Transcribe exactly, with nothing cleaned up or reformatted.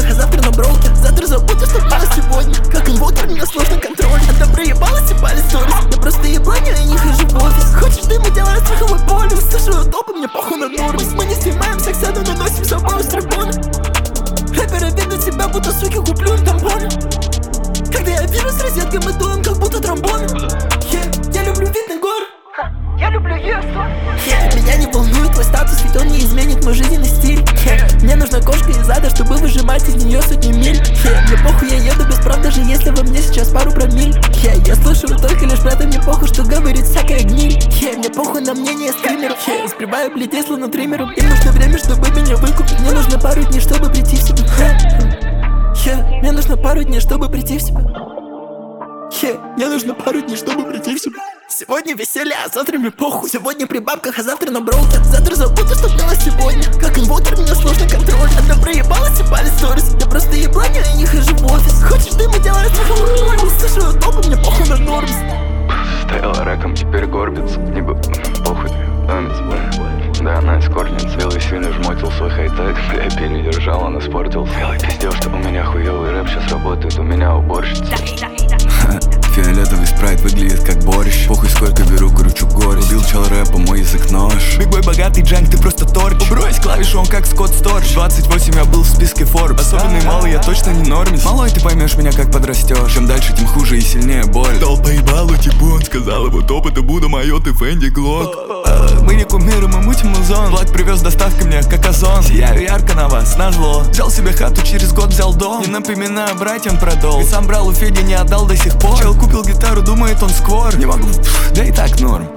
а завтра на броуке. Завтра забуду, что было сегодня. Как инвокер, меня сложно контроль. Она проебалась и пали сторис. Я просто ебланю, я не хожу в офис. Хочешь дым, делаю страховой полис. Слушаю топы, мне похуй на нормис. Мы не снимаемся, к саду наносим с собой с трибуны. Рэперы ведут себя, будто суки куплю им тампоны. Когда я вижу с розеткой, мы дуем, как будто тромбоны. Yeah, я люблю вид на горы. Я люблю ество. Yeah, меня не волнует твой статус, ведь он не изменит мой жизненный стиль. Yeah, мне нужна кошка из ада, чтобы выжимать из нее сотни миль. Yeah, мне похуй, я еду без прав, даже если во мне сейчас пару промиль. Yeah, я слушаю только лишь про это, мне похуй, что говорит всякая гниль. Yeah, мне похуй на мнение стримеров. Yeah, сбриваю блядей словно триммером. Им нужно время, чтобы меня выкупить. Мне нужно пару дней, чтобы прийти в себя. Yeah, мне нужно пару дней, чтобы прийти в себя. Yeah, мне нужно пару дней, чтобы прийти в себя. Сегодня веселье, а завтра мне похуй. Сегодня при бабках, а завтра на броуке. Завтра забуду, что было сегодня. Как инвокер, меня сложно контроль. Она проебалась и пали сторис. Я просто ебланю, я не хожу в офис. Хочешь дым, делаю страховой полис. Слушаю топы, мне похуй на нормис. Стояла раком, теперь горбится. Не бы... похуй, домец. Да, она эскортница. Белый свин жмотил свой хай-тек. Бля, передержал, он испортился. Белый пиздел, что у меня хуёвый рэп сейчас работает. У меня уборщица. Фиолетовый спрайт выглядит как борщ. Похуй сколько беру, кручу горсть. Убил чел рэпа, мой язык нож. Бигбой богатый, джанк, ты просто торч. Брось клавишу, он как Скотт Сторч. двадцать восемь я был в списке Forbes. Особенный малый, я точно не нормис. Малой, ты поймешь меня, как подрастешь. Чем дальше, тем хуже и сильнее боль. Дал поебалу, типу, он сказал, вот опыт и буду мое, ты Фэнди Глок. Мы не кумиры, мы мутим музон. Влад привез доставкой мне, как озон. Сияю ярко на вас, назло. Взял себе хату, через год взял дом. Не напоминаю братьям про долг. Ведь сам брал у Феди, не отдал до сих пор. Чел купил гитару, думает он сквор. Не могу, да и так норм.